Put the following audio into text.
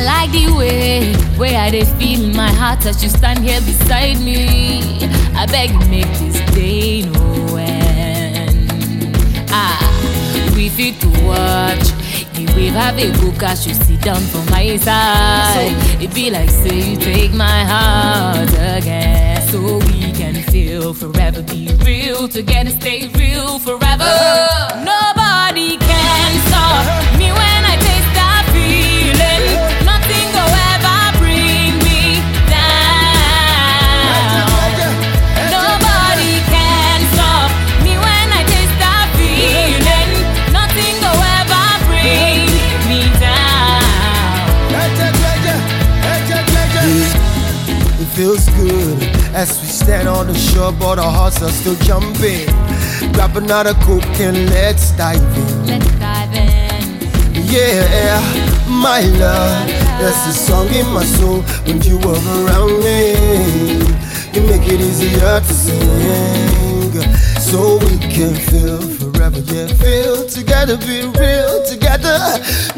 like the way I dey feel in my heart as you stand here beside me. I beg you make this day no end. We fit to watch the wave have a book as you sit down for my side. It be like say you take my heart again, so we can feel forever, be real together, stay real forever. Nobody can stop me when I taste that feeling. Nothing go ever bring me down. Nobody can stop me when I taste that feeling. Nothing go ever bring me down. It feels good as we stand on the shore, but our hearts are still jumping. Grab another Coke and let's dive in. Let's dive in. Yeah, my love, that's the song in my soul. When you are around me, you make it easier to sing, so we can feel forever. Yeah, feel together, be real together.